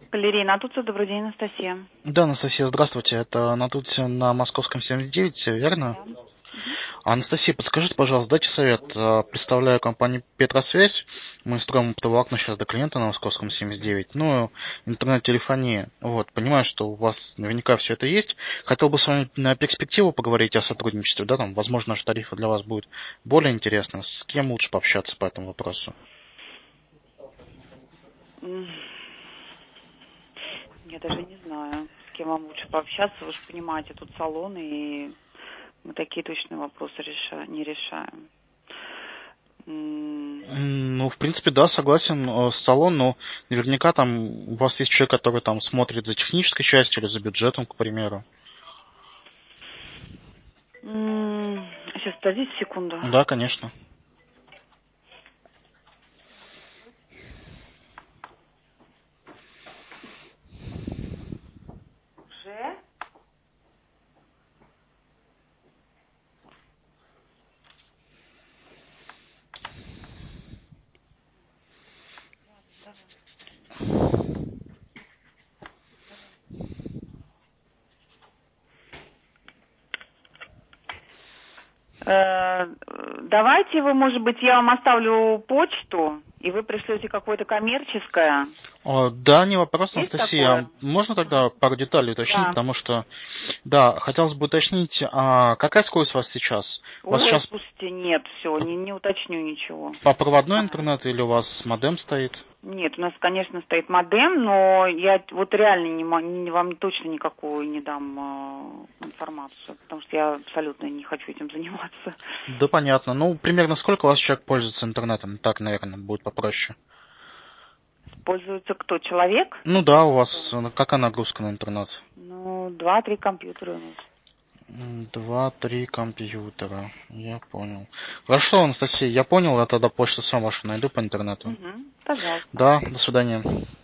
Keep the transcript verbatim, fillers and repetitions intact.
Галерея Натуция, добрый день, Анастасия. Да, Анастасия, здравствуйте. Это Натуция на Московском семьдесят девять, верно? Да. Анастасия, подскажите, пожалуйста, дайте совет. А, Представляю компанию Петросвязь. Мы строим оптовое окна сейчас до клиента на Московском семьдесят девять. Ну, интернет-телефония. Вот, понимаю, что у вас наверняка все это есть. Хотел бы с вами на перспективу поговорить о сотрудничестве. Да, там, возможно, наши тарифы для вас будут более интересны. С кем лучше пообщаться по этому вопросу? М, Я даже не знаю, с кем вам лучше пообщаться. Вы же понимаете, тут салоны, и мы такие точные вопросы реша- не решаем. М, М, Ну, в принципе, да, согласен э, с салон, но наверняка там у вас есть человек, который там смотрит за технической частью или за бюджетом, к примеру. м, Сейчас, подождите секунду. Да, конечно. Уже? Э, Давайте вы, может быть, я вам оставлю почту, и вы пришлете какое-то коммерческое. О, да, не вопрос, Есть Анастасия. такое? А можно тогда пару деталей уточнить, Да. потому что, да, хотелось бы уточнить, а какая скорость у вас сейчас? У вас Ой, сейчас слушайте, нет, все, не, не уточню ничего. по проводной А, интернет или у вас модем стоит? Нет, у нас, конечно, стоит модем, но я вот реально не, мо- не- вам точно никакую не дам э, информацию, потому что я абсолютно не хочу этим заниматься. Да, понятно. Ну, примерно сколько у вас человек пользуется интернетом? Так, наверное, будет попроще. Пользуется кто? Человек? Ну да, у Да. вас э, какая нагрузка на интернет? Ну, два-три компьютера у нас. М, Два-три компьютера. Я понял. Хорошо, Анастасия, я понял. Я тогда почту сам вашу найду по интернету. Угу, пожалуйста. Да, до свидания.